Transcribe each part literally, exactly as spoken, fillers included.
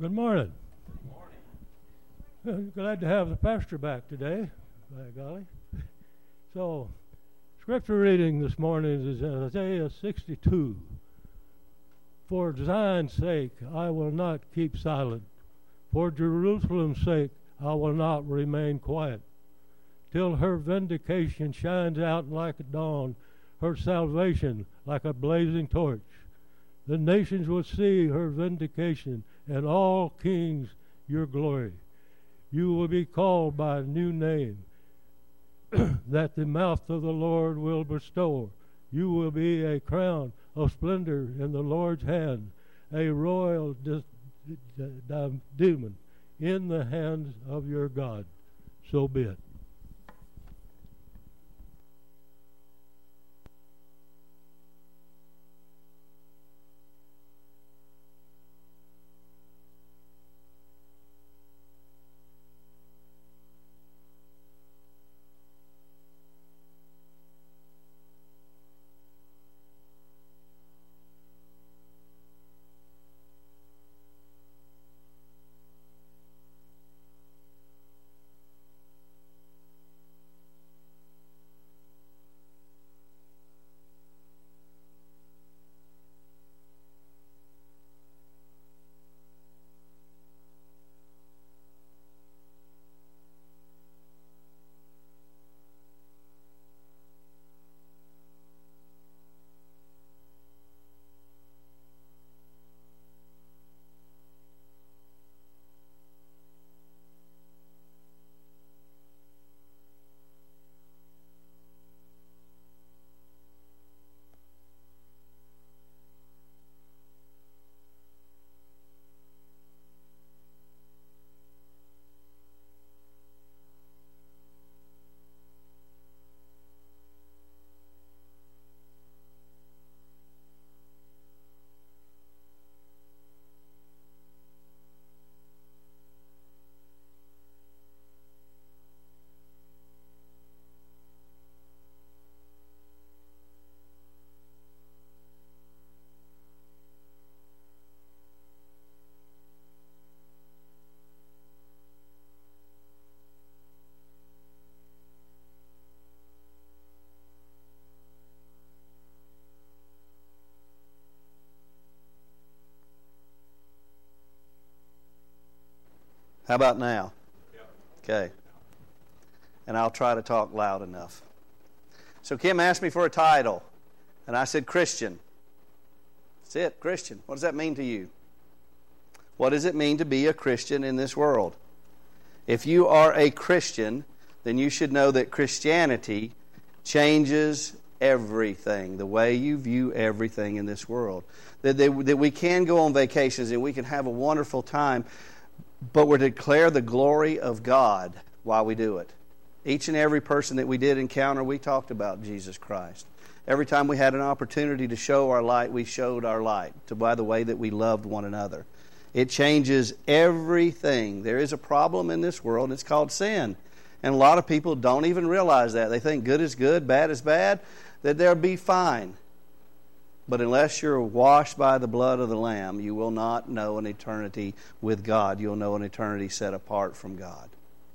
Good morning. Good morning. Glad to have the pastor back today, by golly. So, scripture reading this morning is Isaiah sixty-two. For Zion's sake, I will not keep silent. For Jerusalem's sake, I will not remain quiet. Till her vindication shines out like a dawn, her salvation like a blazing torch. The nations will see her vindication, and all kings your glory. You will be called by a new name that the mouth of the Lord will bestow. You will be a crown of splendor in the Lord's hand, a royal diadem in the hands of your God. So be it. How about now? Yeah. Okay. And I'll try to talk loud enough. So Kim asked me for a title, and I said Christian. That's it, Christian. What does that mean to you? What does it mean to be a Christian in this world? If you are a Christian, then you should know that Christianity changes everything, the way you view everything in this world. That, they, that we can go on vacations and we can have a wonderful time, but we're to declare the glory of God while we do it. Each and every person that we did encounter, we talked about Jesus Christ. Every time we had an opportunity to show our light, we showed our light to, by the way that we loved one another. It changes everything. There is a problem in this world, and it's called sin. And a lot of people don't even realize that. They think good is good, bad is bad, that they'll be fine. But unless you're washed by the blood of the Lamb, you will not know an eternity with God. You'll know an eternity set apart from God.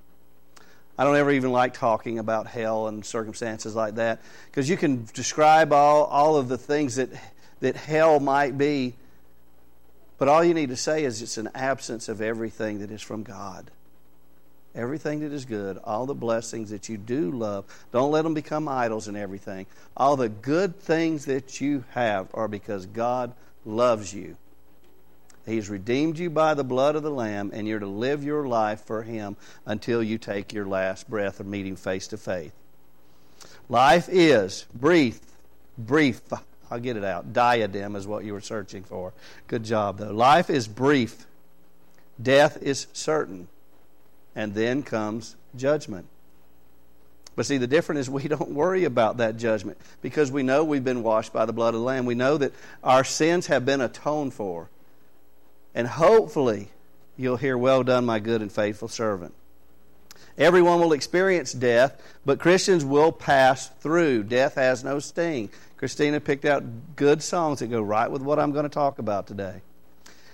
I don't ever even like talking about hell and circumstances like that, because you can describe all, all of the things that, that hell might be, but all you need to say is it's an absence of everything that is from God. Everything that is good, all the blessings that you do love, don't let them become idols in everything. All the good things that you have are because God loves you. He's redeemed you by the blood of the Lamb, and you're to live your life for Him until you take your last breath of meeting face to face. Life is brief, brief. I'll get it out. Diadem is what you were searching for. Good job, though. Life is brief. Death is certain. And then comes judgment. But see, the difference is we don't worry about that judgment because we know we've been washed by the blood of the Lamb. We know that our sins have been atoned for. And hopefully you'll hear, "Well done, my good and faithful servant." Everyone will experience death, but Christians will pass through. Death has no sting. Christina picked out good songs that go right with what I'm going to talk about today.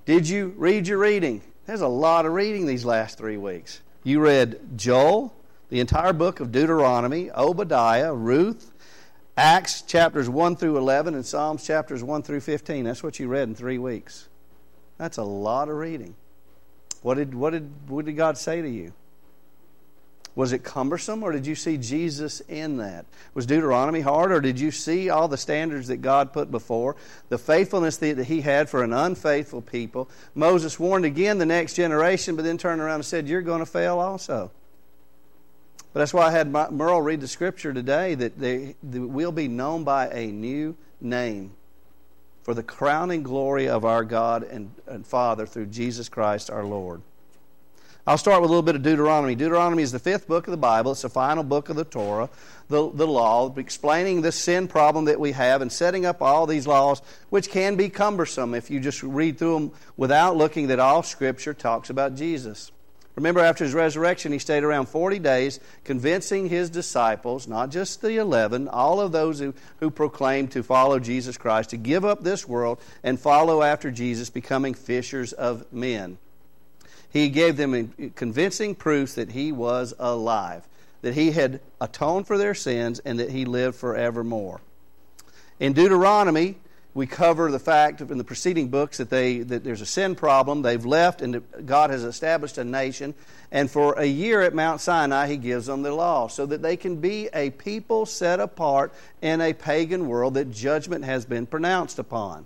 Did you read your reading? There's a lot of reading these last three weeks. You read Joel, the entire book of Deuteronomy, Obadiah, Ruth, Acts chapters one through eleven, and Psalms chapters one through fifteen. That's what you read in three weeks. That's a lot of reading. What did, what did, what did God say to you? Was it cumbersome, or did you see Jesus in that? Was Deuteronomy hard, or did you see all the standards that God put before, the faithfulness that He had for an unfaithful people? Moses warned again the next generation, but then turned around and said, you're going to fail also. But that's why I had Merle read the Scripture today, that they, they will be known by a new name for the crowning glory of our God and, and Father through Jesus Christ our Lord. I'll start with a little bit of Deuteronomy. Deuteronomy is the fifth book of the Bible. It's the final book of the Torah, the, the law, explaining the sin problem that we have and setting up all these laws, which can be cumbersome if you just read through them without looking that all Scripture talks about Jesus. Remember, after His resurrection, He stayed around forty days convincing His disciples, not just the eleven, all of those who, who proclaimed to follow Jesus Christ, to give up this world and follow after Jesus, becoming fishers of men. He gave them convincing proofs that He was alive, that He had atoned for their sins, and that He lived forevermore. In Deuteronomy, we cover the fact in the preceding books that they that there's a sin problem. They've left, and God has established a nation. And for a year at Mount Sinai, He gives them the law so that they can be a people set apart in a pagan world that judgment has been pronounced upon.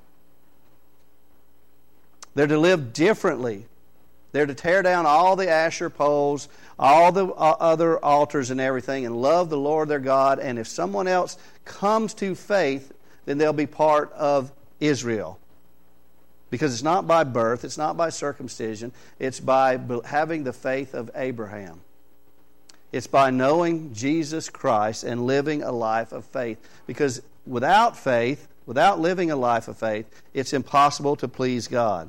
They're to live differently. They're to tear down all the Asher poles, all the other altars and everything, and love the Lord their God. And if someone else comes to faith, then they'll be part of Israel. Because it's not by birth, it's not by circumcision, it's by having the faith of Abraham. It's by knowing Jesus Christ and living a life of faith. Because without faith, without living a life of faith, it's impossible to please God.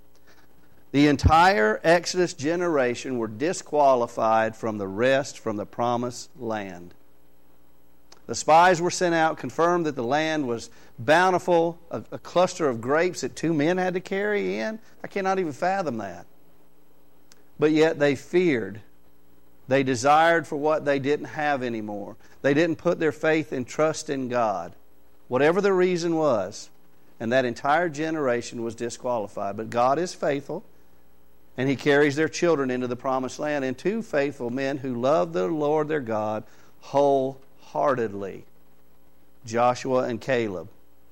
The entire Exodus generation were disqualified from the rest from the promised land. The spies were sent out, confirmed that the land was bountiful, a, a cluster of grapes that two men had to carry in. I cannot even fathom that. But yet they feared. They desired for what they didn't have anymore. They didn't put their faith and trust in God, whatever the reason was. And that entire generation was disqualified. But God is faithful. And He carries their children into the promised land, and two faithful men who love the Lord their God wholeheartedly, Joshua and Caleb.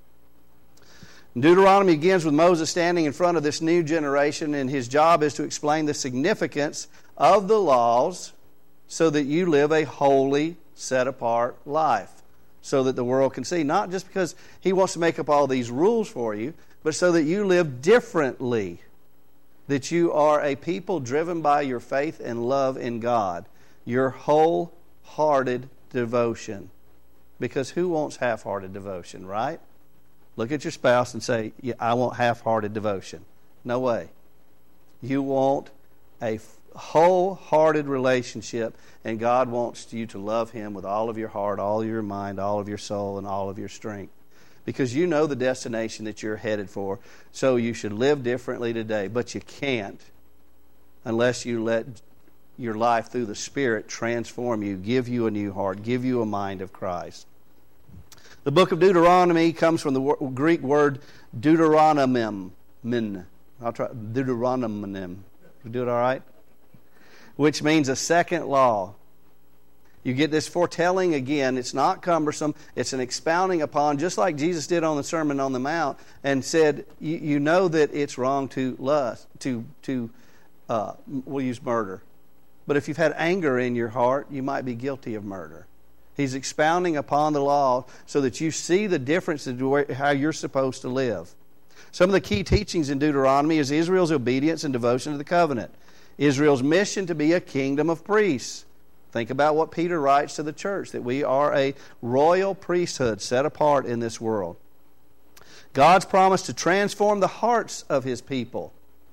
Deuteronomy begins with Moses standing in front of this new generation, and his job is to explain the significance of the laws so that you live a holy, set-apart life, so that the world can see. Not just because He wants to make up all these rules for you, but so that you live differently. That you are a people driven by your faith and love in God. Your wholehearted devotion. Because who wants half-hearted devotion, right? Look at your spouse and say, yeah, I want half-hearted devotion. No way. You want a wholehearted relationship, and God wants you to love Him with all of your heart, all of your mind, all of your soul, and all of your strength. Because you know the destination that you're headed for. So you should live differently today. But you can't unless you let your life through the Spirit transform you, give you a new heart, give you a mind of Christ. The book of Deuteronomy comes from the Greek word Deuteronomim. I'll try Deuteronomim. You do it all right? Which means a second law. You get this foretelling again. It's not cumbersome. It's an expounding upon, just like Jesus did on the Sermon on the Mount, and said, you, you know that it's wrong to lust, to, to uh, we'll use murder. But if you've had anger in your heart, you might be guilty of murder. He's expounding upon the law so that you see the difference in how you're supposed to live. Some of the key teachings in Deuteronomy is Israel's obedience and devotion to the covenant. Israel's mission to be a kingdom of priests. Think about what Peter writes to the church, that we are a royal priesthood set apart in this world. God's promise to transform the hearts of His people.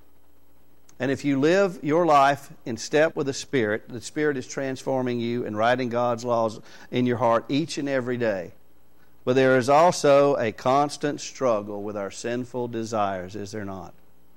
And if you live your life in step with the Spirit, the Spirit is transforming you and writing God's laws in your heart each and every day. But there is also a constant struggle with our sinful desires, is there not?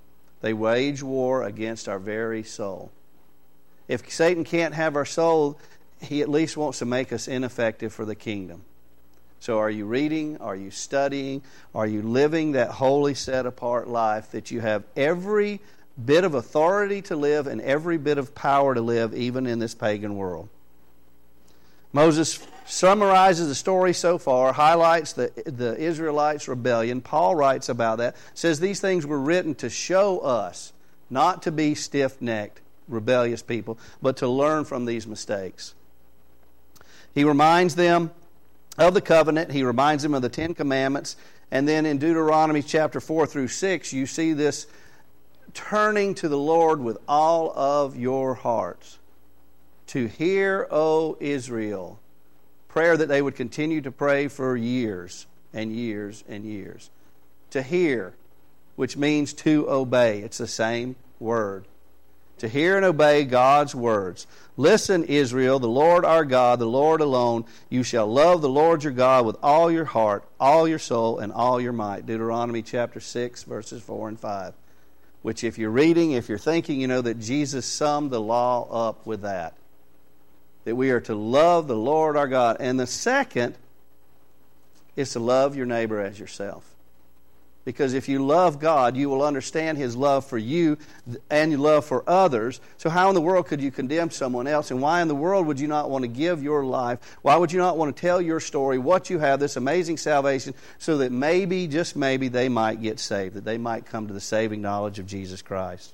They wage war against our very soul. If Satan can't have our soul, he at least wants to make us ineffective for the kingdom. So are you reading? Are you studying? Are you living that holy, set-apart life that you have every bit of authority to live and every bit of power to live, even in this pagan world? Moses summarizes the story so far, highlights the, the Israelites' rebellion. Paul writes about that, says these things were written to show us, not to be stiff-necked, rebellious people, but to learn from these mistakes. He reminds them of the covenant. He reminds them of the Ten Commandments. And then in Deuteronomy chapter four through six, you see this turning to the Lord with all of your hearts. To hear, O Israel. Prayer that they would continue to pray for years and years and years. To hear, which means to obey. It's the same word. To hear and obey God's words. Listen, Israel, the Lord our God, the Lord alone. You shall love the Lord your God with all your heart, all your soul, and all your might. Deuteronomy chapter six, verses four and five. Which if you're reading, if you're thinking, you know that Jesus summed the law up with that. That we are to love the Lord our God. And the second is to love your neighbor as yourself. Because if you love God, you will understand His love for you and your love for others. So how in the world could you condemn someone else? And why in the world would you not want to give your life? Why would you not want to tell your story, what you have, this amazing salvation, so that maybe, just maybe, they might get saved, that they might come to the saving knowledge of Jesus Christ?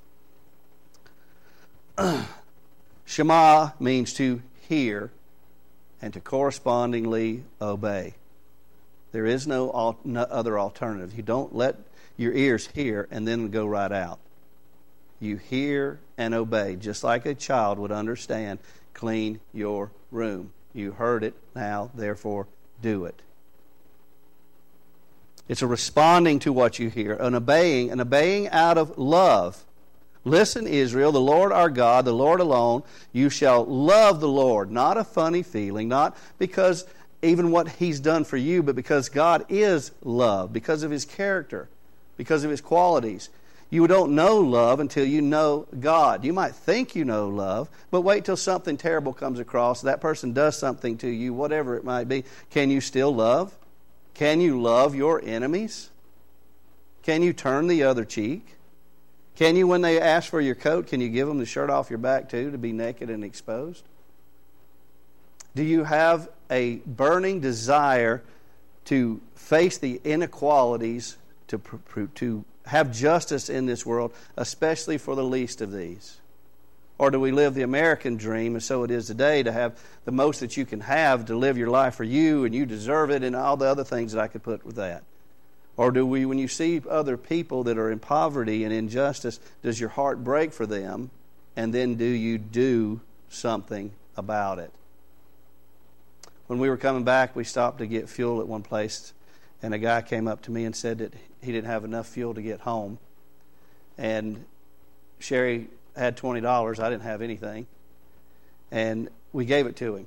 Shema means to hear and to correspondingly obey. There is no, al- no other alternative. You don't let your ears hear and then go right out. You hear and obey, just like a child would understand. Clean your room. You heard it, now therefore do it. It's a responding to what you hear, an obeying, an obeying out of love. Listen, Israel, the Lord our God, the Lord alone. You shall love the Lord. Not a funny feeling, not because even what He's done for you, but because God is love, because of His character, because of His qualities. You don't know love until you know God. You might think you know love, but wait till something terrible comes across. That person does something to you, whatever it might be. Can you still love? Can you love your enemies? Can you turn the other cheek? Can you, when they ask for your coat, can you give them the shirt off your back too, to be naked and exposed? Do you have a burning desire to face the inequalities, to, to have justice in this world, especially for the least of these? Or do we live the American dream, and so it is today, to have the most that you can have, to live your life for you, and you deserve it, and all the other things that I could put with that? Or do we, when you see other people that are in poverty and injustice, does your heart break for them, and then do you do something about it? When we were coming back, we stopped to get fuel at one place, and a guy came up to me and said that he didn't have enough fuel to get home. And Sherry had twenty dollars. I didn't have anything. And we gave it to him.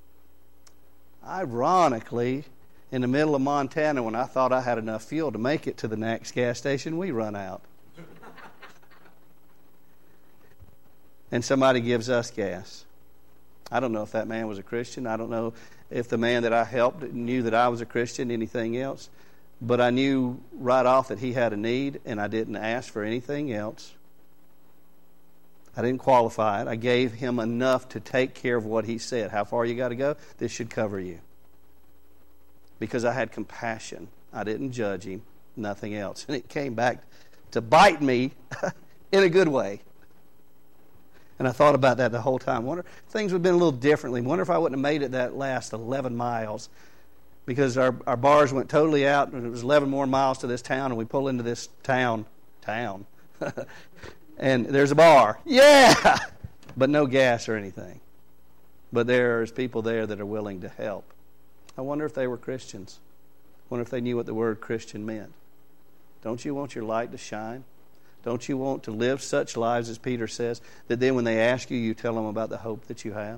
Ironically, in the middle of Montana, when I thought I had enough fuel to make it to the next gas station, we run out. And somebody gives us gas. I don't know if that man was a Christian. I don't know if the man that I helped knew that I was a Christian, anything else. But I knew right off that he had a need, and I didn't ask for anything else. I didn't qualify it. I gave him enough to take care of what he said. How far you got to go? This should cover you. Because I had compassion. I didn't judge him, nothing else. And it came back to bite me in a good way. And I thought about that the whole time. I wonder if things would have been a little differently. I wonder if I wouldn't have made it that last eleven miles. Because our, our bars went totally out, and it was eleven more miles to this town, and we pull into this town. Town. And there's a bar. Yeah! But no gas or anything. But there's people there that are willing to help. I wonder if they were Christians. I wonder if they knew what the word Christian meant. Don't you want your light to shine? Don't you want to live such lives, as Peter says, that then when they ask you, you tell them about the hope that you have?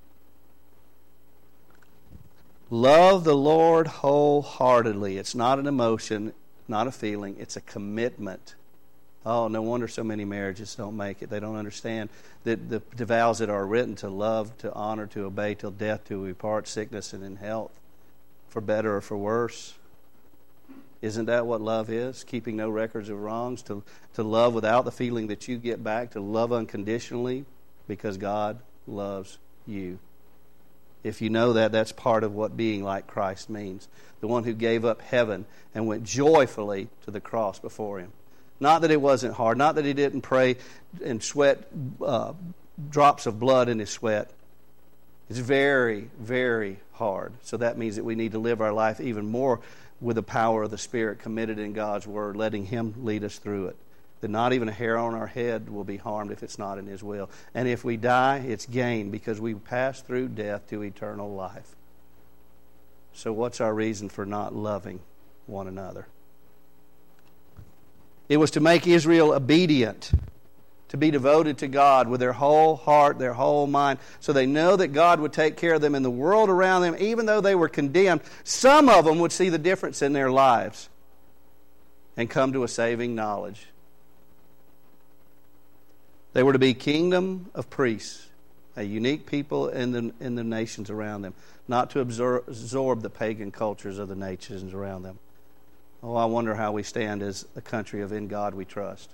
Love the Lord wholeheartedly. It's not an emotion, not a feeling. It's a commitment. Oh, no wonder so many marriages don't make it. They don't understand that the, the vows that are written to love, to honor, to obey till death do we part, sickness and in health, for better or for worse. Isn't that what love is? Keeping no records of wrongs, to, to love without the feeling that you get back, to love unconditionally because God loves you. If you know that, that's part of what being like Christ means. The one who gave up heaven and went joyfully to the cross before Him. Not that it wasn't hard. Not that He didn't pray and sweat uh, drops of blood in His sweat. It's very, very hard. So that means that we need to live our life even more with the power of the Spirit, committed in God's Word, letting Him lead us through it. That not even a hair on our head will be harmed if it's not in His will. And if we die, it's gain because we pass through death to eternal life. So what's our reason for not loving one another? It was to make Israel obedient, to be devoted to God with their whole heart, their whole mind, so they know that God would take care of them in the world around them. Even though they were condemned, some of them would see the difference in their lives and come to a saving knowledge. They were to be kingdom of priests, a unique people in the, in the nations around them, not to absorb, absorb the pagan cultures of the nations around them. Oh, I wonder how we stand as a country of In God We Trust.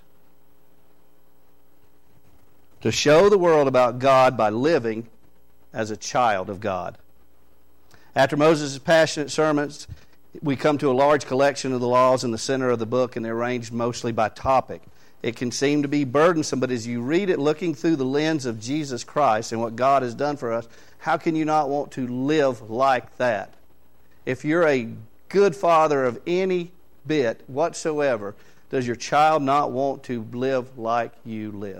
To show the world about God by living as a child of God. After Moses' passionate sermons, we come to a large collection of the laws in the center of the book, and they're arranged mostly by topic. It can seem to be burdensome, but as you read it looking through the lens of Jesus Christ and what God has done for us, how can you not want to live like that? If you're a good father of any bit whatsoever, does your child not want to live like you live?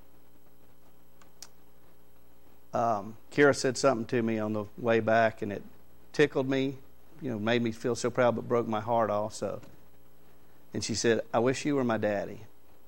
Um, Kira said something to me on the way back, and it tickled me, you know, made me feel so proud, but broke my heart also. And she said, "I wish you were my daddy."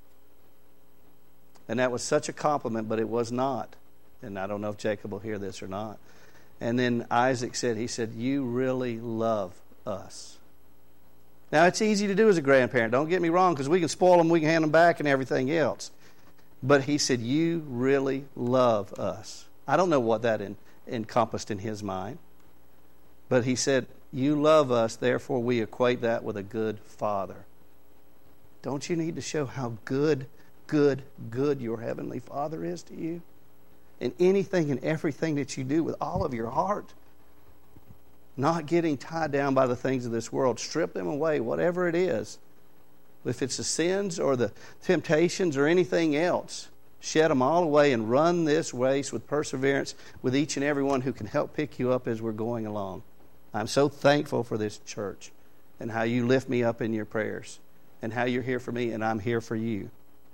And that was such a compliment, but it was not. And I don't know if Jacob will hear this or not. And then Isaac said, he said, "You really love us." Now, it's easy to do as a grandparent. Don't get me wrong, because we can spoil them, we can hand them back and everything else. But he said, "You really love us." I don't know what that in, encompassed in his mind. But he said, "You love us, therefore we equate that with a good father." Don't you need to show how good, good, good your Heavenly Father is to you? In anything and everything that you do with all of your heart. Not getting tied down by the things of this world. Strip them away, whatever it is. If it's the sins or the temptations or anything else, shed them all away and run this race with perseverance with each and every one who can help pick you up as we're going along. I'm so thankful for this church and how you lift me up in your prayers and how you're here for me and I'm here for you.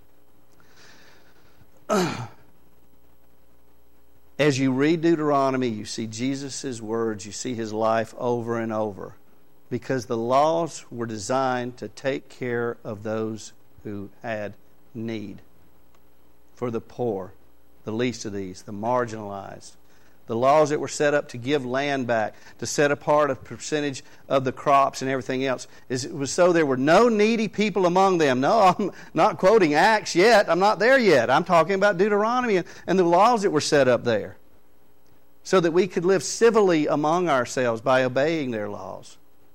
As you read Deuteronomy, you see Jesus' words, you see His life over and over. Because the laws were designed to take care of those who had need. For the poor, the least of these, the marginalized. The laws that were set up to give land back, to set apart a percentage of the crops and everything else. It was so there were no needy people among them. No, I'm not quoting Acts yet. I'm not there yet. I'm talking about Deuteronomy and, and the laws that were set up there. So that we could live civilly among ourselves by obeying their laws.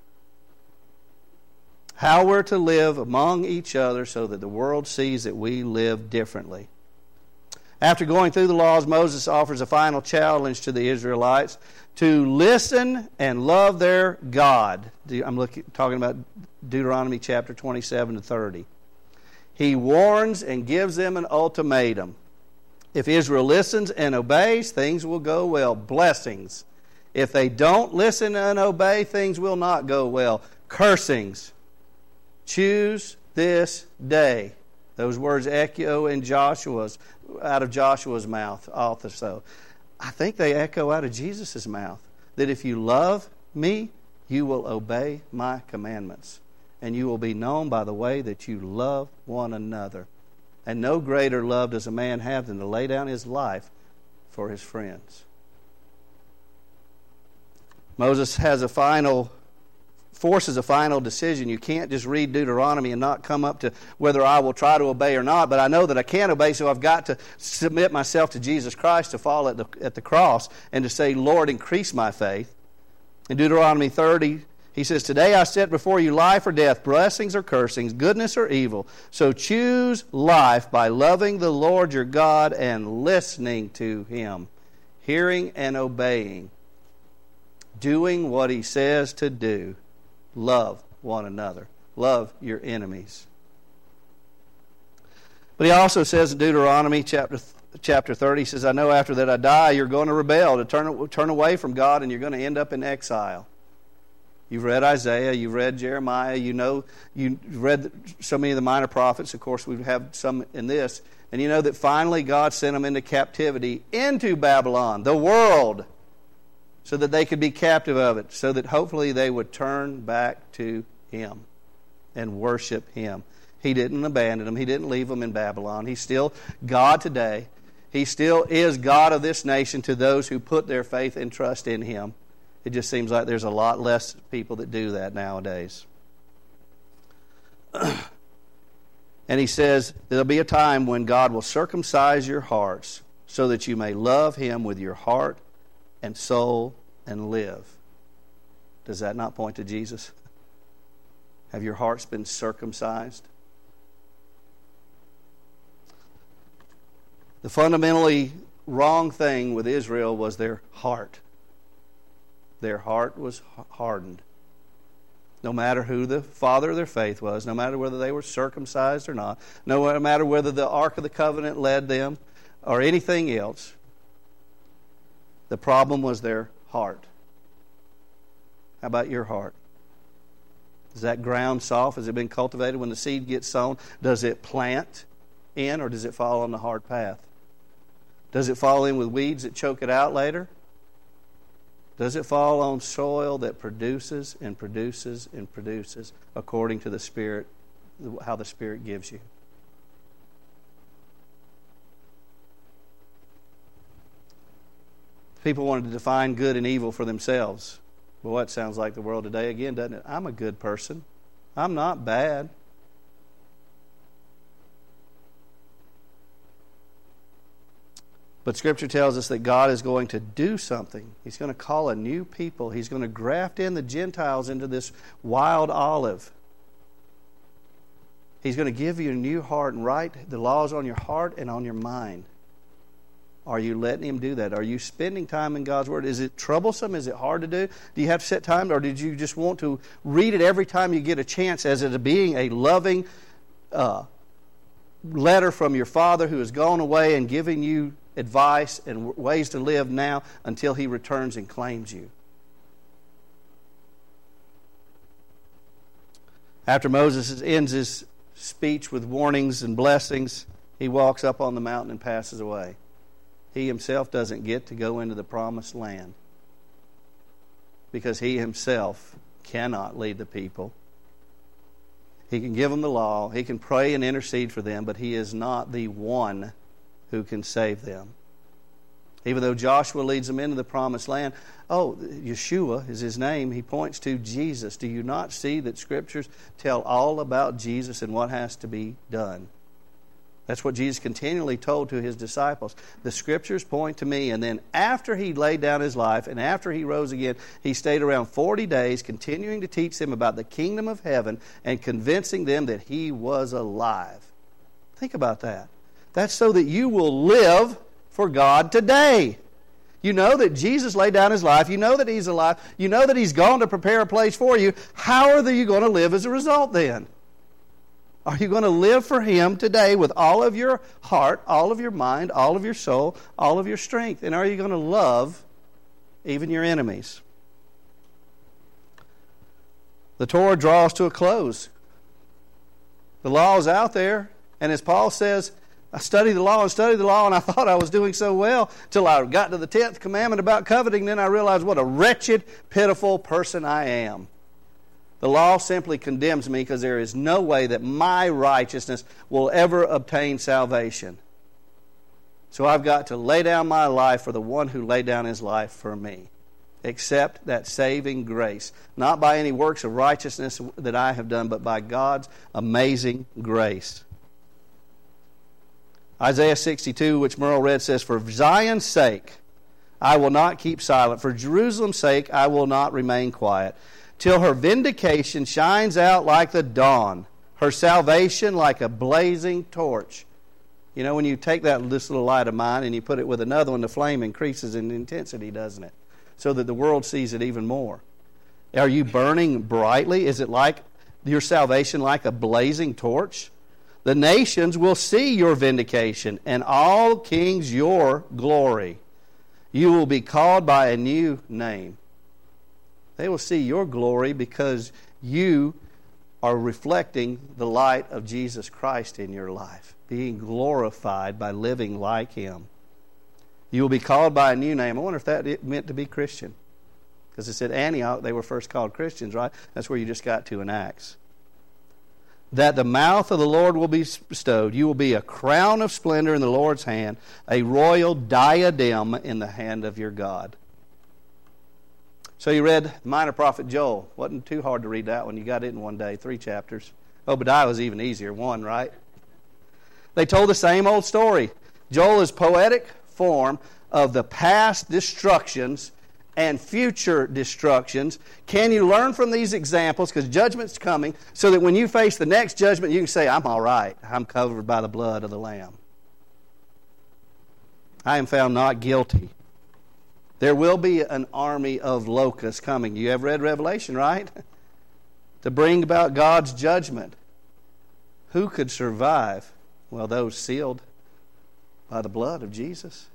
How we're to live among each other so that the world sees that we live differently. After going through the laws, Moses offers a final challenge to the Israelites to listen and love their God. I'm looking, talking about Deuteronomy chapter twenty-seven to thirty. He warns and gives them an ultimatum. If Israel listens and obeys, things will go well. Blessings. If they don't listen and obey, things will not go well. Cursings. Choose this day. Those words echo in Joshua's, out of Joshua's mouth also. I think they echo out of Jesus' mouth. That if you love me, you will obey my commandments. And you will be known by the way that you love one another. And no greater love does a man have than to lay down his life for his friends. Moses has a final forces a final decision. You can't just read Deuteronomy and not come up to whether I will try to obey or not, but I know that I can't obey, so I've got to submit myself to Jesus Christ, to fall at the, at the cross, and to say, Lord, increase my faith. In Deuteronomy thirty, he says, today I set before you life or death, blessings or cursings, goodness or evil. So choose life by loving the Lord your God and listening to Him, hearing and obeying, doing what He says to do. Love one another. Love your enemies. But he also says in Deuteronomy chapter chapter thirty, he says, I know after that I die, you're going to rebel, to turn, turn away from God, and you're going to end up in exile. You've read Isaiah, you've read Jeremiah, you know, you've read so many of the minor prophets. Of course, we have some in this. And you know that finally God sent them into captivity, into Babylon, the world, so that they could be captive of it, so that hopefully they would turn back to Him and worship Him. He didn't abandon them. He didn't leave them in Babylon. He's still God today. He still is God of this nation to those who put their faith and trust in Him. It just seems like there's a lot less people that do that nowadays. And he says, there'll be a time when God will circumcise your hearts so that you may love Him with your heart and soul and live. Does that not point to Jesus? Have your hearts been circumcised? The fundamentally wrong thing with Israel was their heart. Their heart was hardened. No matter who the father of their faith was, no matter whether they were circumcised or not, no matter whether the Ark of the Covenant led them or anything else, the problem was their heart. How about your heart? Is that ground soft? Has it been cultivated? When the seed gets sown, does it plant in or does it fall on the hard path? Does it fall in with weeds that choke it out later? Does it fall on soil that produces and produces and produces according to the Spirit, how the Spirit gives you? People wanted to define good and evil for themselves. Well, that sounds like the world today again, doesn't it? I'm a good person. I'm not bad. But Scripture tells us that God is going to do something. He's going to call a new people. He's going to graft in the Gentiles into this wild olive. He's going to give you a new heart and write the laws on your heart and on your mind. Are you letting Him do that? Are you spending time in God's Word? Is it troublesome? Is it hard to do? Do you have to set time? Or did you just want to read it every time you get a chance as it being a loving uh, letter from your Father who has gone away and giving you advice and ways to live now until He returns and claims you? After Moses ends his speech with warnings and blessings, he walks up on the mountain and passes away. He himself doesn't get to go into the promised land because he himself cannot lead the people. He can give them the law, he can pray and intercede for them, but he is not the one who can save them. Even though Joshua leads them into the promised land, oh, Yeshua is his name, he points to Jesus. Do you not see that Scriptures tell all about Jesus and what has to be done? That's what Jesus continually told to His disciples. The Scriptures point to me. And then after He laid down His life and after He rose again, He stayed around forty days continuing to teach them about the kingdom of heaven and convincing them that He was alive. Think about that. That's so that you will live for God today. You know that Jesus laid down His life. You know that He's alive. You know that He's gone to prepare a place for you. How are you going to live as a result then? Are you going to live for Him today with all of your heart, all of your mind, all of your soul, all of your strength? And are you going to love even your enemies? The Torah draws to a close. The law is out there, and as Paul says, I studied the law and studied the law, and I thought I was doing so well till I got to the tenth commandment about coveting. Then I realized what a wretched, pitiful person I am. The law simply condemns me because there is no way that my righteousness will ever obtain salvation. So I've got to lay down my life for the one who laid down His life for me. except that saving grace. Not by any works of righteousness that I have done, but by God's amazing grace. Isaiah sixty-two, which Merle read, says, "For Zion's sake I will not keep silent. For Jerusalem's sake I will not remain quiet. Till her vindication shines out like the dawn, her salvation like a blazing torch." You know, when you take that this little light of mine and you put it with another one, the flame increases in intensity, doesn't it? So that the world sees it even more. Are you burning brightly? Is it like your salvation like a blazing torch? The nations will see your vindication, and all kings your glory. You will be called by a new name. They will see your glory because you are reflecting the light of Jesus Christ in your life, being glorified by living like Him. You will be called by a new name. I wonder if that meant to be Christian. Because it said Antioch, they were first called Christians, right? That's where you just got to in Acts. That the mouth of the Lord will be bestowed. You will be a crown of splendor in the Lord's hand, a royal diadem in the hand of your God. So you read the minor prophet Joel. Wasn't too hard to read that one. You got it in one day, three chapters. Obadiah was even easier, one, right? They told the same old story. Joel is poetic form of the past destructions and future destructions. Can you learn from these examples? Because judgment's coming, so that when you face the next judgment, you can say, I'm all right. I'm covered by the blood of the Lamb. I am found not guilty. There will be an army of locusts coming. You have read Revelation, right? To bring about God's judgment. Who could survive? Well, those sealed by the blood of Jesus.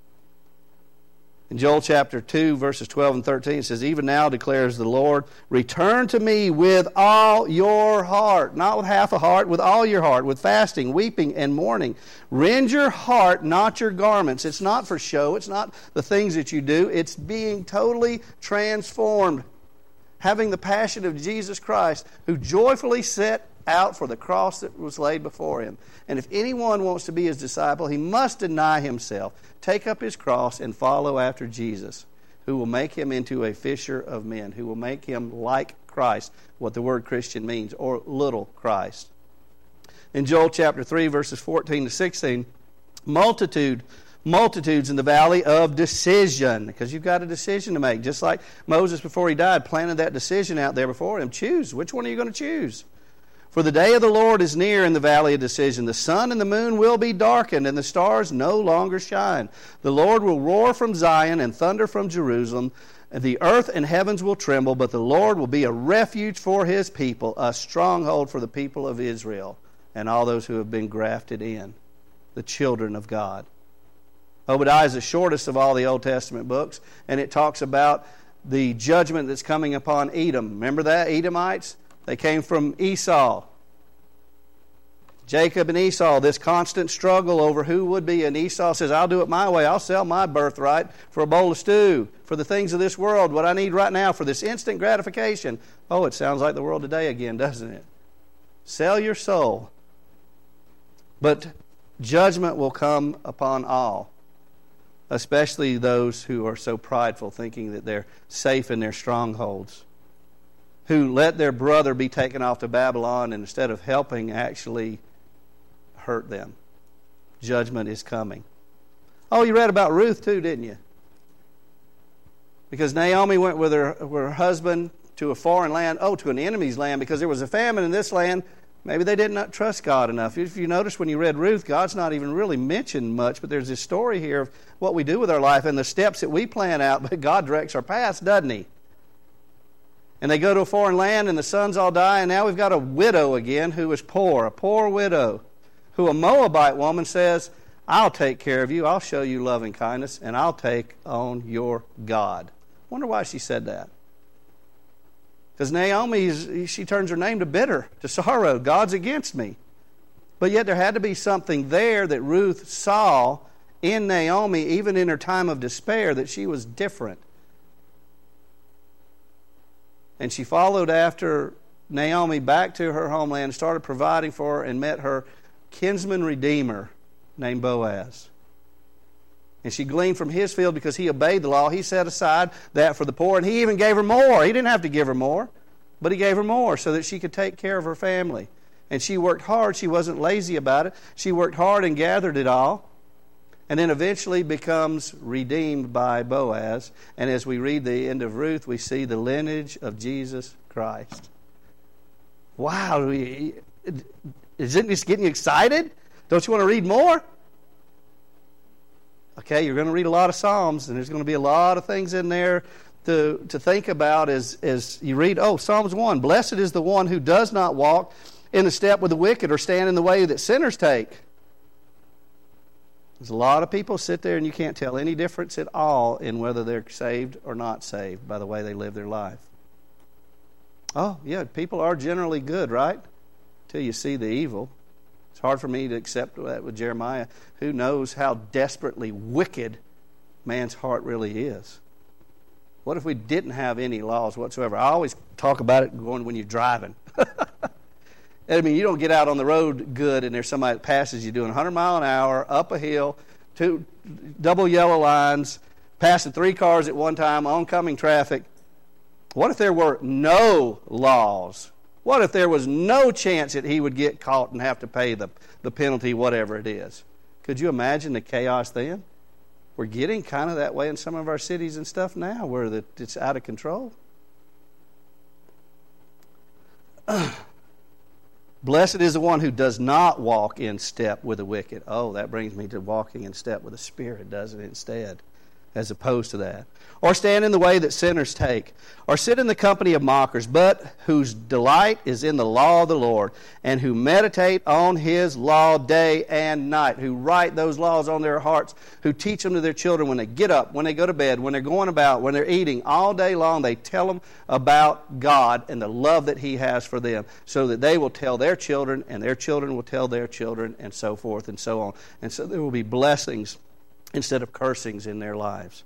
In Joel chapter two, verses twelve and thirteen, it says, "Even now declares the Lord, return to me with all your heart." Not with half a heart, with all your heart, with fasting, weeping, and mourning. Rend your heart, not your garments. It's not for show. It's not the things that you do. It's being totally transformed. Having the passion of Jesus Christ, who joyfully set out for the cross that was laid before Him. And if anyone wants to be His disciple, he must deny himself, take up his cross, and follow after Jesus, who will make him into a fisher of men, who will make him like Christ, what the word Christian means, or little Christ. In Joel chapter three, verses fourteen to sixteen, multitude, multitudes in the valley of decision, because you've got a decision to make. Just like Moses, before he died, planted that decision out there before him. Choose. Which one are you going to choose? For the day of the Lord is near in the valley of decision. The sun and the moon will be darkened, and the stars no longer shine. The Lord will roar from Zion and thunder from Jerusalem. And the earth and heavens will tremble, but the Lord will be a refuge for His people, a stronghold for the people of Israel, and all those who have been grafted in, the children of God. Obadiah is the shortest of all the Old Testament books, and it talks about the judgment that's coming upon Edom. Remember that? Edomites? They came from Esau. Jacob and Esau, this constant struggle over who would be. And Esau says, I'll do it my way. I'll sell my birthright for a bowl of stew, for the things of this world, what I need right now for this instant gratification. Oh, it sounds like the world today again, doesn't it? Sell your soul. But judgment will come upon all, especially those who are so prideful, thinking that they're safe in their strongholds, who let their brother be taken off to Babylon, and instead of helping, actually hurt them. Judgment is coming. Oh, you read about Ruth too, didn't you? Because Naomi went with her, with her husband to a foreign land, oh, to an enemy's land, because there was a famine in this land. Maybe they did not trust God enough. If you notice when you read Ruth, God's not even really mentioned much, but there's this story here of what we do with our life and the steps that we plan out, but God directs our paths, doesn't He? And they go to a foreign land, and the sons all die, and now we've got a widow again who is poor, a poor widow, who a Moabite woman says, I'll take care of you, I'll show you loving kindness, and I'll take on your God. Wonder why she said that. Because Naomi, she turns her name to bitter, to sorrow. God's against me. But yet there had to be something there that Ruth saw in Naomi, even in her time of despair, that she was different. And she followed after Naomi back to her homeland, started providing for her, and met her kinsman redeemer named Boaz. And she gleaned from his field because he obeyed the law. He set aside that for the poor, and he even gave her more. He didn't have to give her more, but he gave her more so that she could take care of her family. And she worked hard. She wasn't lazy about it. She worked hard and gathered it all, and then eventually becomes redeemed by Boaz. And as we read the end of Ruth, we see the lineage of Jesus Christ. Wow. Isn't this getting you excited? Don't you want to read more? Okay, you're going to read a lot of Psalms, and there's going to be a lot of things in there to, to think about as, as you read. Oh, Psalms one, blessed is the one who does not walk in the step with the wicked or stand in the way that sinners take. There's a lot of people sit there and you can't tell any difference at all in whether they're saved or not saved by the way they live their life. Oh, yeah, people are generally good, right? Till you see the evil. It's hard for me to accept that with Jeremiah. Who knows how desperately wicked man's heart really is? What if we didn't have any laws whatsoever? I always talk about it going when you're driving. I mean, you don't get out on the road good and there's somebody that passes you doing one hundred mile an hour, up a hill, two double yellow lines, passing three cars at one time, oncoming traffic. What if there were no laws? What if there was no chance that he would get caught and have to pay the, the penalty, whatever it is? Could you imagine the chaos then? We're getting kind of that way in some of our cities and stuff now where the, it's out of control. Blessed is the one who does not walk in step with the wicked. Oh, that brings me to walking in step with the Spirit, doesn't it, instead, as opposed to that. Or stand in the way that sinners take, or sit in the company of mockers, but whose delight is in the law of the Lord, and who meditate on his law day and night, who write those laws on their hearts, who teach them to their children when they get up, when they go to bed, when they're going about, when they're eating. All day long they tell them about God and the love that he has for them, so that they will tell their children, and their children will tell their children, and so forth and so on. And so there will be blessings instead of cursings in their lives.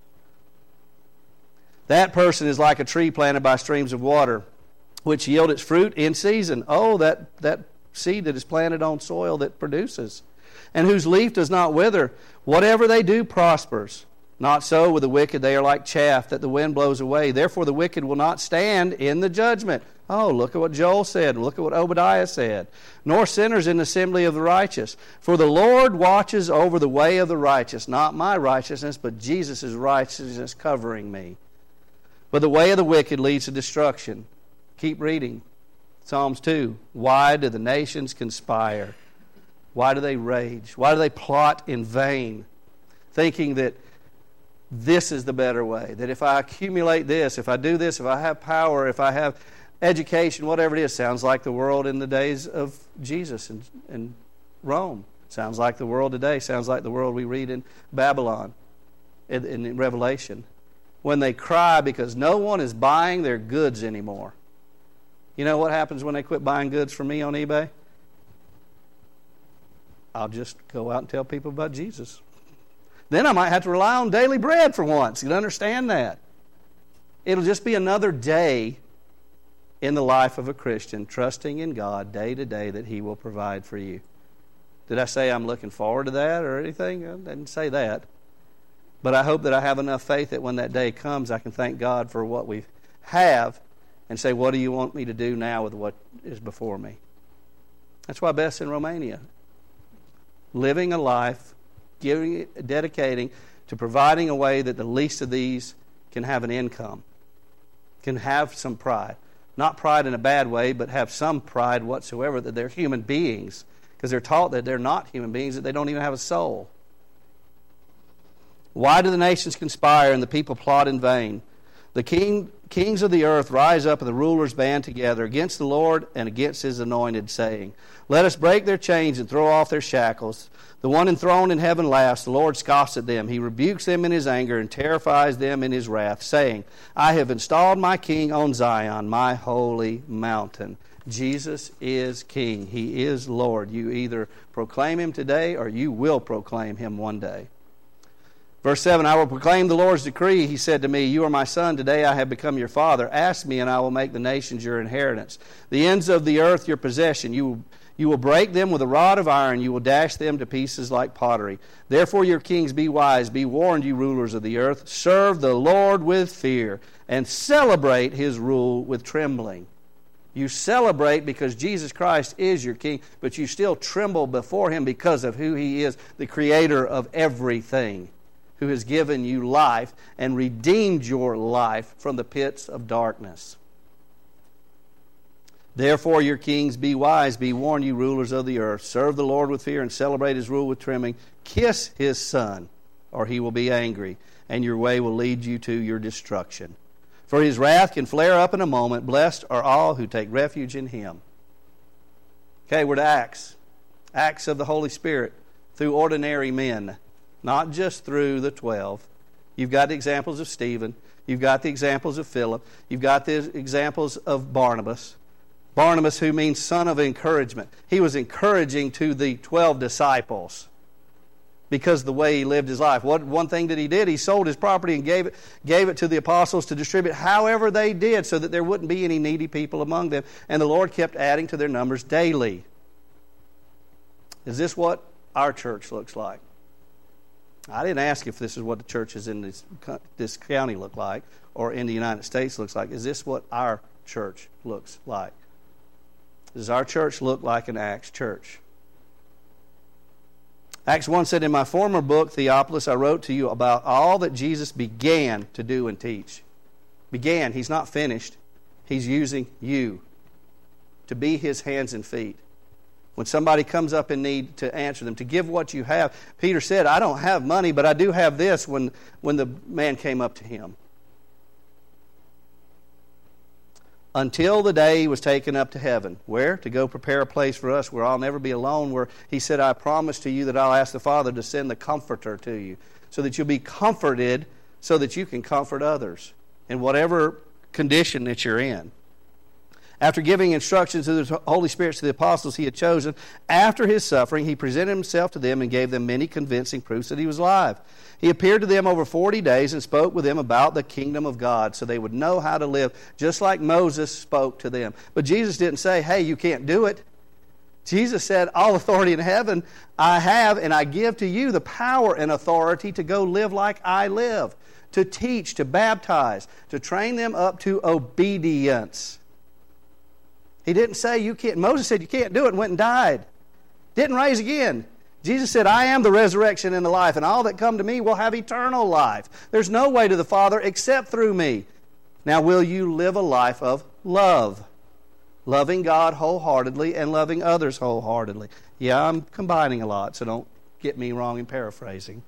That person is like a tree planted by streams of water, which yield its fruit in season. Oh, that, that seed that is planted on soil that produces, and whose leaf does not wither. Whatever they do prospers. Not so with the wicked. They are like chaff that the wind blows away. Therefore the wicked will not stand in the judgment. Oh, look at what Joel said. Look at what Obadiah said. Nor sinners in the assembly of the righteous. For the Lord watches over the way of the righteous. Not my righteousness, but Jesus' righteousness covering me. But the way of the wicked leads to destruction. Keep reading. Psalms two. Why do the nations conspire? Why do they rage? Why do they plot in vain, thinking that this is the better way? That if I accumulate this, if I do this, if I have power, if I have education, whatever it is, sounds like the world in the days of Jesus and, and Rome. Sounds like the world today. Sounds like the world we read in Babylon, in, in Revelation. When they cry because no one is buying their goods anymore. You know what happens when they quit buying goods from me on eBay? I'll just go out and tell people about Jesus. Then I might have to rely on daily bread for once. You understand that? It'll just be another day in the life of a Christian, trusting in God day to day that he will provide for you. Did I say I'm looking forward to that or anything? I didn't say that. But I hope that I have enough faith that when that day comes, I can thank God for what we have and say, what do you want me to do now with what is before me? That's why Beth's in Romania. Living a life, giving, dedicating to providing a way that the least of these can have an income, can have some pride. Not pride in a bad way, but have some pride whatsoever that they're human beings, because they're taught that they're not human beings, that they don't even have a soul. Why do the nations conspire and the people plot in vain? The king, kings of the earth rise up and the rulers band together against the Lord and against his anointed, saying, let us break their chains and throw off their shackles. The one enthroned in heaven laughs. The Lord scoffs at them. He rebukes them in his anger and terrifies them in his wrath, saying, I have installed my king on Zion, my holy mountain. Jesus is King. He is Lord. You either proclaim him today or you will proclaim him one day. Verse seven, I will proclaim the Lord's decree. He said to me, you are my son. Today I have become your father. Ask me, and I will make the nations your inheritance, the ends of the earth your possession. You will, you will break them with a rod of iron. You will dash them to pieces like pottery. Therefore your kings, be wise. Be warned, you rulers of the earth. Serve the Lord with fear, and celebrate his rule with trembling. You celebrate because Jesus Christ is your king, but you still tremble before him because of who he is, the creator of everything, who has given you life and redeemed your life from the pits of darkness. Therefore, your kings, be wise, be warned, you rulers of the earth. Serve the Lord with fear and celebrate his rule with trembling. Kiss his son, or he will be angry, and your way will lead you to your destruction. For his wrath can flare up in a moment. Blessed are all who take refuge in him. Okay, we're to Acts. Acts of the Holy Spirit through ordinary men. Not just through the twelve. You've got the examples of Stephen. You've got the examples of Philip. You've got the examples of Barnabas. Barnabas, who means son of encouragement. He was encouraging to the twelve disciples because of the way he lived his life. What one thing that he did, he sold his property and gave it, gave it to the apostles to distribute however they did so that there wouldn't be any needy people among them. And the Lord kept adding to their numbers daily. Is this what our church looks like? I didn't ask if this is what the churches in this, this county look like or in the United States looks like. Is this what our church looks like? Does our church look like an Acts church? Acts one said, in my former book, Theophilus, I wrote to you about all that Jesus began to do and teach. Began. He's not finished. He's using you to be his hands and feet. When somebody comes up in need, to answer them, to give what you have. Peter said, I don't have money, but I do have this, when, when the man came up to him. Until the day he was taken up to heaven. Where? To go prepare a place for us where I'll never be alone. Where he said, I promise to you that I'll ask the Father to send the Comforter to you, so that you'll be comforted, so that you can comfort others in whatever condition that you're in. After giving instructions to the Holy Spirit to the apostles he had chosen, after his suffering, he presented himself to them and gave them many convincing proofs that he was alive. He appeared to them over forty days and spoke with them about the kingdom of God, so they would know how to live, just like Moses spoke to them. But Jesus didn't say, hey, you can't do it. Jesus said, all authority in heaven I have, and I give to you the power and authority to go live like I live, to teach, to baptize, to train them up to obedience. He didn't say you can't. Moses said you can't do it and went and died. Didn't rise again. Jesus said, I am the resurrection and the life, and all that come to me will have eternal life. There's no way to the Father except through me. Now will you live a life of love? Loving God wholeheartedly and loving others wholeheartedly. Yeah, I'm combining a lot, so don't get me wrong in paraphrasing.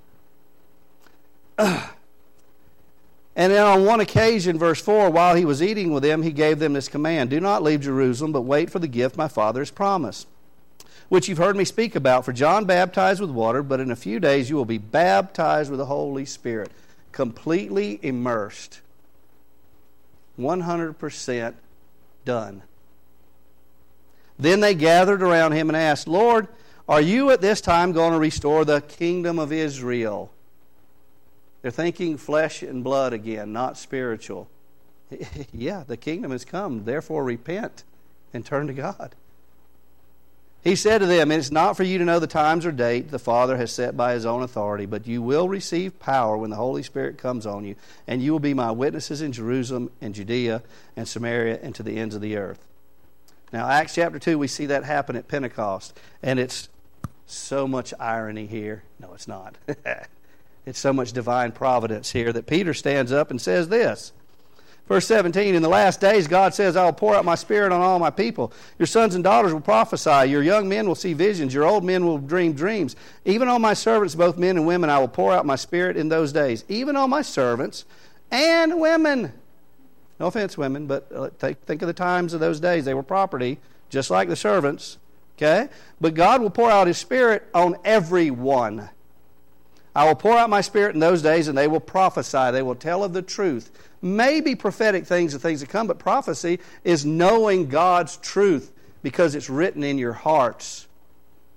And then on one occasion, verse four, while he was eating with them, he gave them this command, do not leave Jerusalem, but wait for the gift my Father has promised, which you've heard me speak about. For John baptized with water, but in a few days you will be baptized with the Holy Spirit. Completely immersed. one hundred percent done. Then they gathered around him and asked, Lord, are you at this time going to restore the kingdom of Israel? They're thinking flesh and blood again, not spiritual. Yeah, the kingdom has come. Therefore repent and turn to God. He said to them, it is not for you to know the times or date the Father has set by his own authority, but you will receive power when the Holy Spirit comes on you, and you will be my witnesses in Jerusalem and Judea and Samaria and to the ends of the earth. Now, Acts chapter two, we see that happen at Pentecost, and it's so much irony here. No, it's not. It's so much divine providence here that Peter stands up and says this. Verse seventeen, in the last days God says, I will pour out my Spirit on all my people. Your sons and daughters will prophesy. Your young men will see visions. Your old men will dream dreams. Even on my servants, both men and women, I will pour out my Spirit in those days. Even on my servants and women. No offense, women, but uh, think, think of the times of those days. They were property, just like the servants. Okay? But God will pour out his Spirit on everyone. I will pour out my Spirit in those days, and they will prophesy. They will tell of the truth. Maybe prophetic things and things to come, but prophecy is knowing God's truth because it's written in your hearts.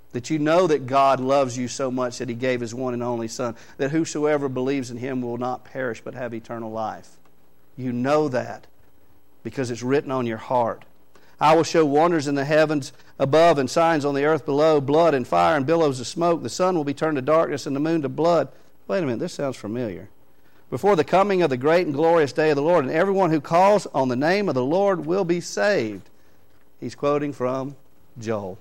That you know that God loves you so much that He gave His one and only Son, that whosoever believes in Him will not perish but have eternal life. You know that because it's written on your heart. I will show wonders in the heavens above and signs on the earth below, blood and fire and billows of smoke. The sun will be turned to darkness and the moon to blood. Wait a minute, this sounds familiar. Before the coming of the great and glorious day of the Lord, and everyone who calls on the name of the Lord will be saved. He's quoting from Joel,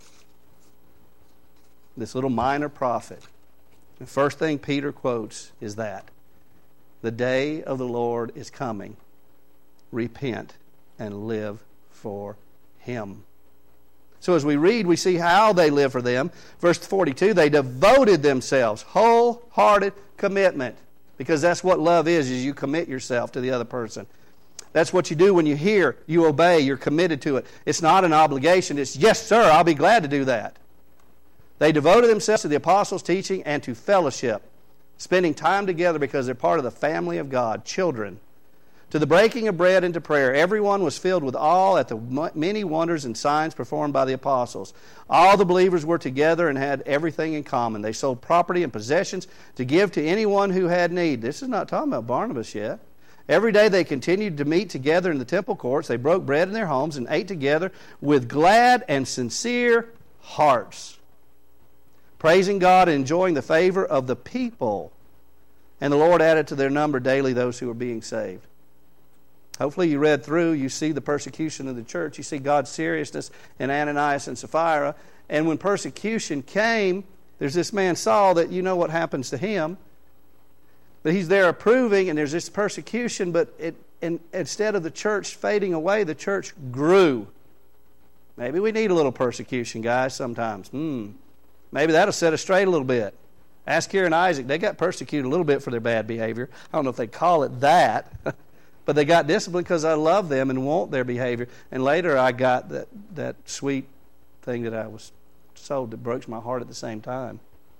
this little minor prophet. The first thing Peter quotes is that. The day of the Lord is coming. Repent and live for Him. So as we read, we see how they live for them. Verse forty-two, they devoted themselves. Wholehearted commitment. Because that's what love is, is you commit yourself to the other person. That's what you do when you hear, you obey, you're committed to it. It's not an obligation. It's, yes, sir, I'll be glad to do that. They devoted themselves to the apostles' teaching and to fellowship, spending time together because they're part of the family of God, children. To the breaking of bread and to prayer, everyone was filled with awe at the many wonders and signs performed by the apostles. All the believers were together and had everything in common. They sold property and possessions to give to anyone who had need. This is not talking about Barnabas yet. Every day they continued to meet together in the temple courts. They broke bread in their homes and ate together with glad and sincere hearts, praising God and enjoying the favor of the people. And the Lord added to their number daily those who were being saved. Hopefully you read through, you see the persecution of the church. You see God's seriousness in Ananias and Sapphira. And when persecution came, there's this man Saul that you know what happens to him. But he's there approving, and there's this persecution, but it, in, instead of the church fading away, the church grew. Maybe we need a little persecution, guys, sometimes. Hmm. Maybe that'll set us straight a little bit. Ask Kira and Isaac. They got persecuted a little bit for their bad behavior. I don't know if they call it that, but they got disciplined because I love them and want their behavior. And later I got that, that sweet thing that I was told that broke my heart at the same time.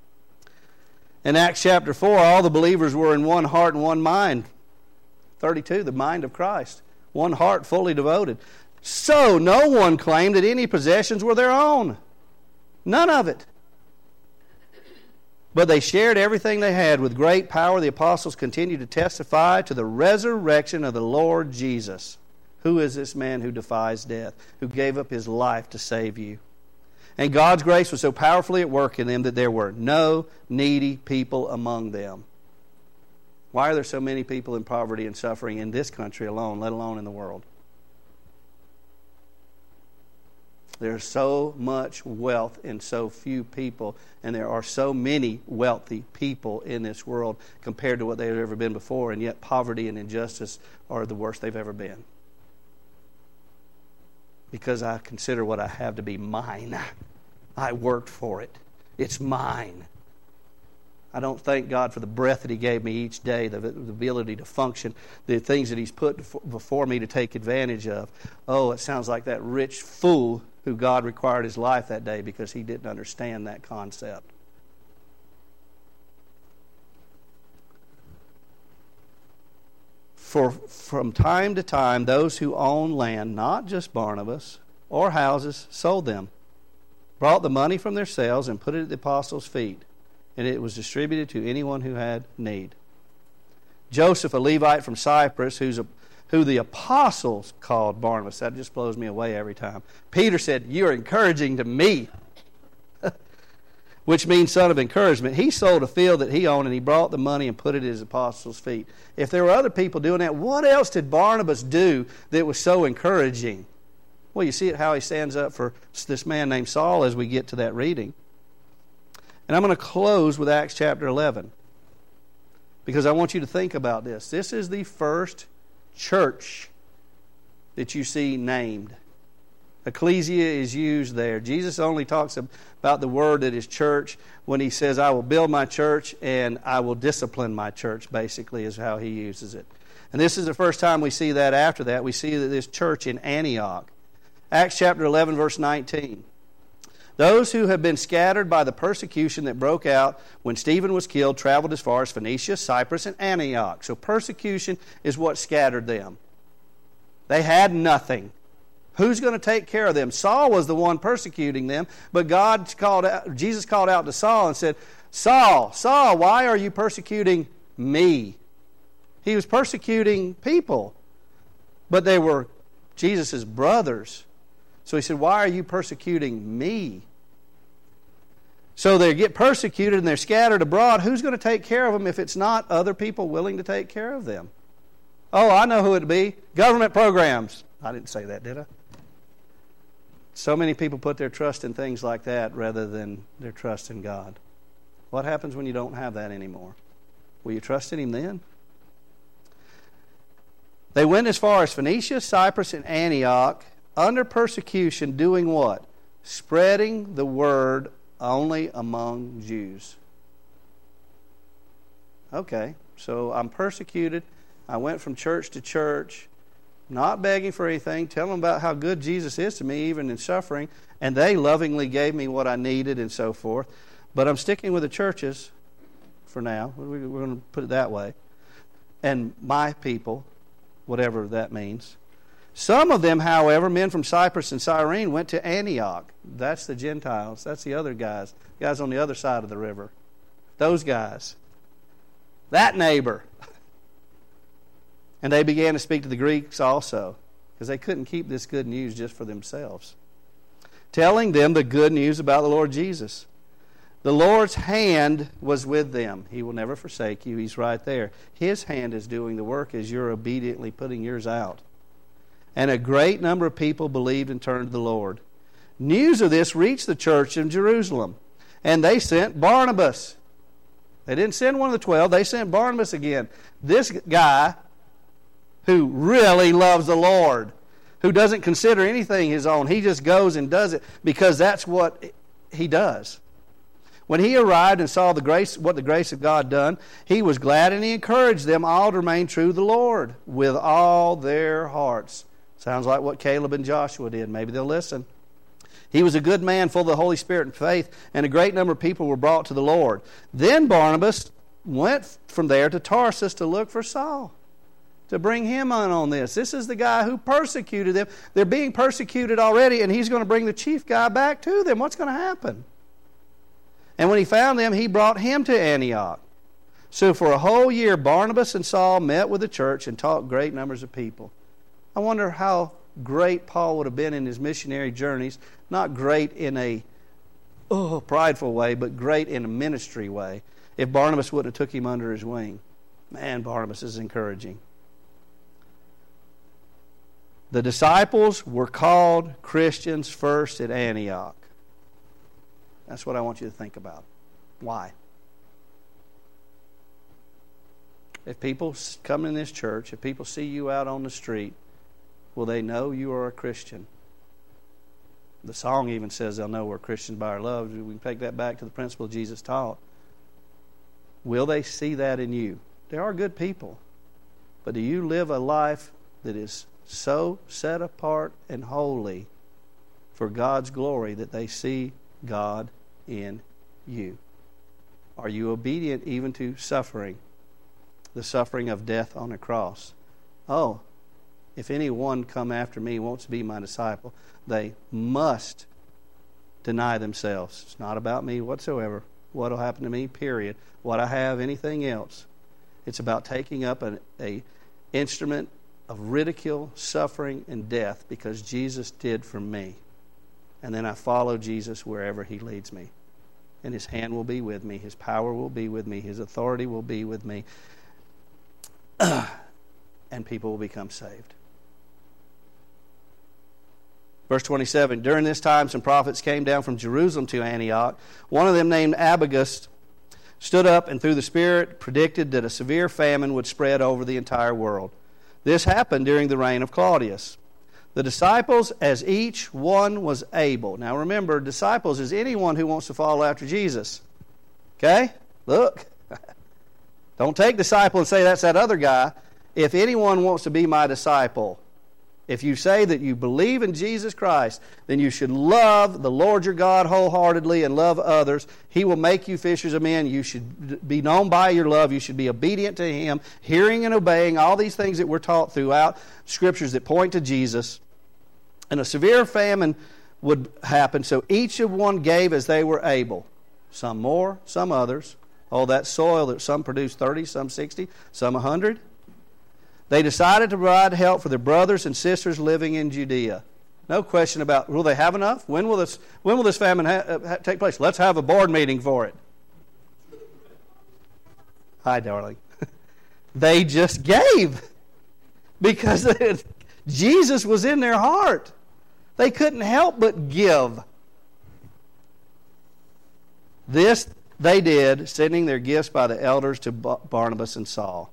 In Acts chapter four, all the believers were in one heart and one mind. thirty-two, the mind of Christ. One heart, fully devoted. So no one claimed that any possessions were their own. None of it. But they shared everything they had. With great power, the apostles continued to testify to the resurrection of the Lord Jesus. Who is this man who defies death, who gave up his life to save you? And God's grace was so powerfully at work in them that there were no needy people among them. Why are there so many people in poverty and suffering in this country alone, let alone in the world? There's so much wealth in so few people, and there are so many wealthy people in this world compared to what they've ever been before, and yet poverty and injustice are the worst they've ever been. Because I consider what I have to be mine. I worked for it. It's mine. I don't thank God for the breath that He gave me each day, the, the ability to function, the things that He's put before me to take advantage of. Oh, it sounds like that rich fool who God required his life that day because he didn't understand that concept. For from time to time, those who owned land, not just Barnabas, or houses, sold them, brought the money from their sales and put it at the apostles' feet, and it was distributed to anyone who had need. Joseph, a Levite from Cyprus, who's a, who the apostles called Barnabas. That just blows me away every time. Peter said, "You're encouraging to me," which means son of encouragement. He sold a field that he owned, and he brought the money and put it at his apostles' feet. If there were other people doing that, what else did Barnabas do that was so encouraging? Well, you see it how he stands up for this man named Saul as we get to that reading. And I'm going to close with Acts chapter eleven, because I want you to think about this. This is the first church that you see named. Ecclesia is used there. Jesus only talks about the word that is church when he says, "I will build my church and I will discipline my church," basically is how he uses it. And this is the first time we see that. After that, we see that this church in Antioch. Acts chapter eleven, verse nineteen. Those who have been scattered by the persecution that broke out when Stephen was killed traveled as far as Phoenicia, Cyprus, and Antioch. So persecution is what scattered them. They had nothing. Who's going to take care of them? Saul was the one persecuting them, but God called out, Jesus called out to Saul and said, Saul, Saul, why are you persecuting me? He was persecuting people, but they were Jesus' brothers. So he said, why are you persecuting me? So they get persecuted and they're scattered abroad. Who's going to take care of them if it's not other people willing to take care of them? Oh, I know who it would be. Government programs. I didn't say that, did I? So many people put their trust in things like that rather than their trust in God. What happens when you don't have that anymore? Will you trust in Him then? They went as far as Phoenicia, Cyprus, and Antioch under persecution, doing what? Spreading the word only among Jews. Okay, so I'm persecuted. I went from church to church, not begging for anything, telling them about how good Jesus is to me, even in suffering, and they lovingly gave me what I needed and so forth. But I'm sticking with the churches for now. We're going to put it that way. And my people, whatever that means. Some of them, however, men from Cyprus and Cyrene, went to Antioch. That's the Gentiles. That's the other guys. Guys on the other side of the river. Those guys. That neighbor. And they began to speak to the Greeks also, because they couldn't keep this good news just for themselves. Telling them the good news about the Lord Jesus. The Lord's hand was with them. He will never forsake you. He's right there. His hand is doing the work as you're obediently putting yours out. And a great number of people believed and turned to the Lord. News of this reached the church in Jerusalem, and they sent Barnabas. They didn't send one of the twelve. They sent Barnabas again. This guy who really loves the Lord, who doesn't consider anything his own. He just goes and does it because that's what he does. When he arrived and saw the grace, what the grace of God done, he was glad, and he encouraged them all to remain true to the Lord with all their hearts. Sounds like what Caleb and Joshua did. Maybe they'll listen. He was a good man, full of the Holy Spirit and faith, and a great number of people were brought to the Lord. Then Barnabas went from there to Tarsus to look for Saul, to bring him on on this. This is the guy who persecuted them. They're being persecuted already, and he's going to bring the chief guy back to them. What's going to happen? And when he found them, he brought him to Antioch. So for a whole year, Barnabas and Saul met with the church and taught great numbers of people. I wonder how great Paul would have been in his missionary journeys. Not great in a oh, prideful way, but great in a ministry way, if Barnabas wouldn't have took him under his wing. Man, Barnabas is encouraging. The disciples were called Christians first at Antioch. That's what I want you to think about. Why? If people come in this church, if people see you out on the street, will they know you are a Christian? The song even says they'll know we're Christians by our love. We can take that back to the principle Jesus taught. Will they see that in you? There are good people. But do you live a life that is so set apart and holy for God's glory that they see God in you? Are you obedient even to suffering? The suffering of death on a cross. Oh, if anyone come after me wants to be my disciple, they must deny themselves. It's not about me whatsoever. What will happen to me, period. What I have, anything else. It's about taking up an a instrument of ridicule, suffering, and death because Jesus did for me. And then I follow Jesus wherever He leads me. And His hand will be with me. His power will be with me. His authority will be with me. And people will become saved. Verse twenty-seven, during this time some prophets came down from Jerusalem to Antioch. One of them, named Agabus, stood up and through the Spirit predicted that a severe famine would spread over the entire world. This happened during the reign of Claudius. The disciples, as each one was able. Now remember, disciples is anyone who wants to follow after Jesus. Okay? Look. Don't take disciple and say that's that other guy. If anyone wants to be my disciple, if you say that you believe in Jesus Christ, then you should love the Lord your God wholeheartedly and love others. He will make you fishers of men. You should be known by your love. You should be obedient to Him, hearing and obeying all these things that we're taught throughout Scriptures that point to Jesus. And a severe famine would happen, so each of one gave as they were able. Some more, some others. Oh, that soil that some produced thirty, some sixty, some a hundred. They decided to provide help for their brothers and sisters living in Judea. No question about, will they have enough? When will this, when will this famine ha- ha- take place? Let's have a board meeting for it. Hi, darling. They just gave because Jesus was in their heart. They couldn't help but give. This they did, sending their gifts by the elders to Barnabas and Saul.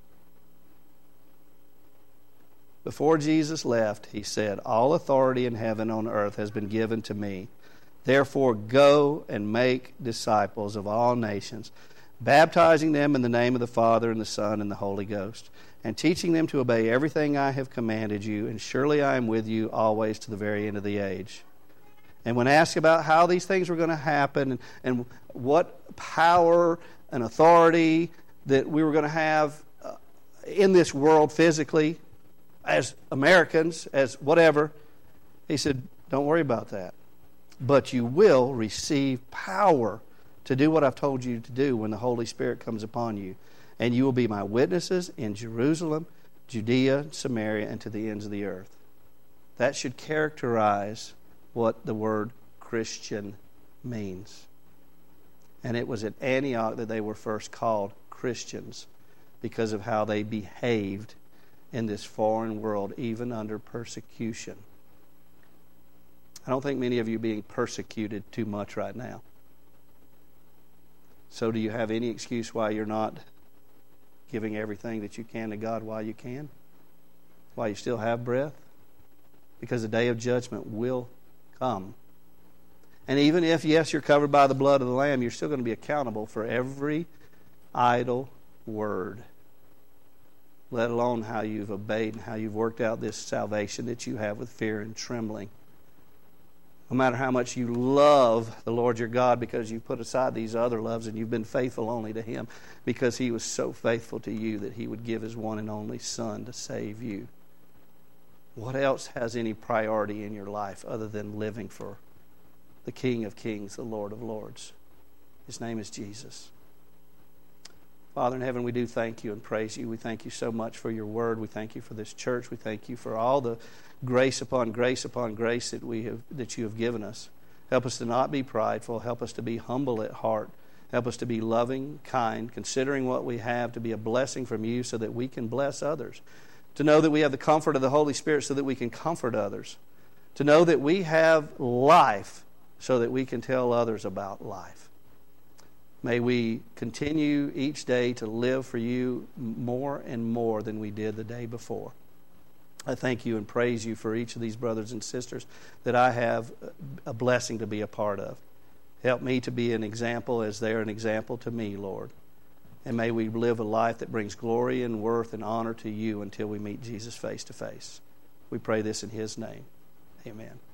Before Jesus left, he said, "All authority in heaven and on earth has been given to me. Therefore go and make disciples of all nations, baptizing them in the name of the Father and the Son and the Holy Ghost, and teaching them to obey everything I have commanded you, and surely I am with you always to the very end of the age." And when asked about how these things were going to happen and, and what power and authority that we were going to have uh, in this world physically, as Americans, as whatever, he said, don't worry about that. But you will receive power to do what I've told you to do when the Holy Spirit comes upon you. And you will be my witnesses in Jerusalem, Judea, Samaria, and to the ends of the earth. That should characterize what the word Christian means. And it was at Antioch that they were first called Christians because of how they behaved in this foreign world, even under persecution. I don't think many of you are being persecuted too much right now. So do you have any excuse why you're not giving everything that you can to God while you can? While you still have breath? Because the day of judgment will come. And even if, yes, you're covered by the blood of the Lamb, you're still going to be accountable for every idle word, let alone how you've obeyed and how you've worked out this salvation that you have with fear and trembling. No matter how much you love the Lord your God because you've put aside these other loves and you've been faithful only to Him because He was so faithful to you that He would give His one and only Son to save you. What else has any priority in your life other than living for the King of Kings, the Lord of Lords? His name is Jesus. Father in heaven, we do thank you and praise you. We thank you so much for your word. We thank you for this church. We thank you for all the grace upon grace upon grace that we have that you have given us. Help us to not be prideful. Help us to be humble at heart. Help us to be loving, kind, considering what we have to be a blessing from you so that we can bless others. To know that we have the comfort of the Holy Spirit so that we can comfort others. To know that we have life so that we can tell others about life. May we continue each day to live for you more and more than we did the day before. I thank you and praise you for each of these brothers and sisters that I have a blessing to be a part of. Help me to be an example as they're an example to me, Lord. And may we live a life that brings glory and worth and honor to you until we meet Jesus face to face. We pray this in His name. Amen.